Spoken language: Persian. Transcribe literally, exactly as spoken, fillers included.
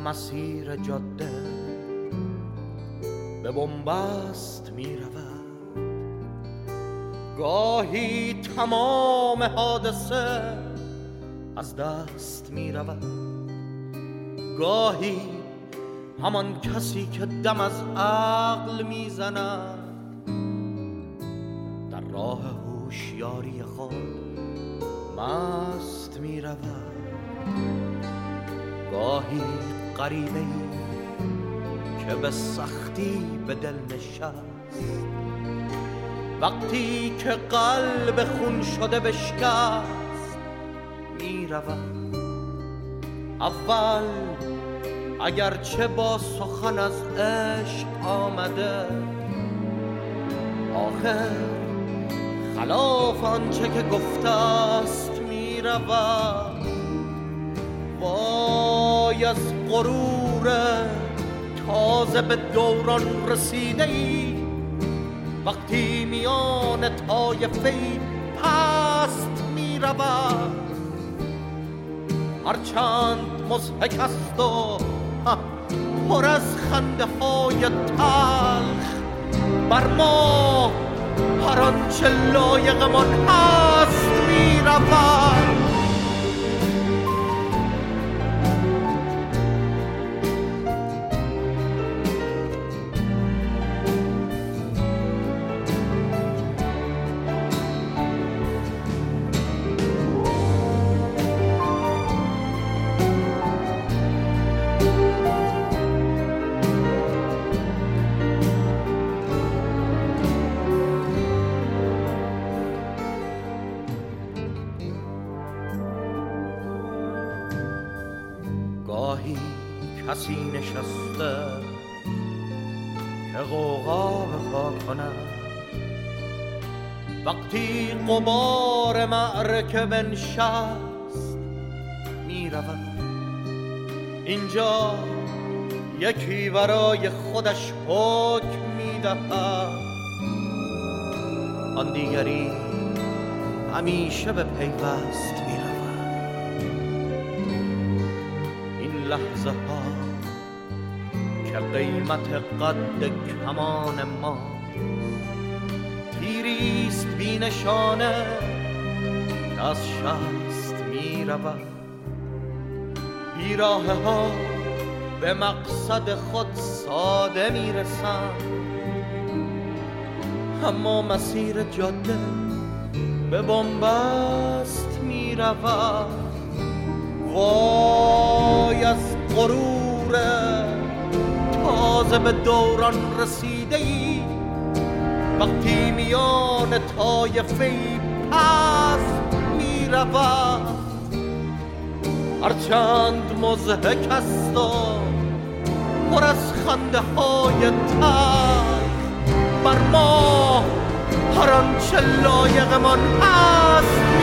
مسیر جاده به بنبست می رود. گاهی تمام حادثه از دست می رود، گاهی همان کسی که دم از عقل می زند در راه هوشیاری خود مست می رود. گاهی غریبه ای که به سختی به دل نشست، وقتی که قلب خون شده بشکست می رود. اول اگرچه با سخن از عشق آمده، آخر خلاف آنچه که گفته است می رود. وای از غرور تازه به دوران رسیده ای، وقتی میان طایفه پست می رود. هرچند مضحک است و پر از خنده های تلخ، بر ما هر آنچه لایقمان هست می رود. گاهی کسی نشسته که غوغا بپا کند، وقتی غبار معرکه بنشست می رود. اینجا یکی برای خودش حکم می دهد، آن دیگری همیشه به پیوست می رود. لحظه ها که قیمت قد کمان ما، تیریست بی نشانه که از شست می رود. بیراه ها به مقصد خود ساده می رسند، اما مسیر جاده به بنبست می رود. وای از غرور تازه به دوران رسیده ای، وقتی میان طایفه پست می رود. هرچند مضحک است و پر از خنده های تلخ، بر ما هر آنچه لایقمان هست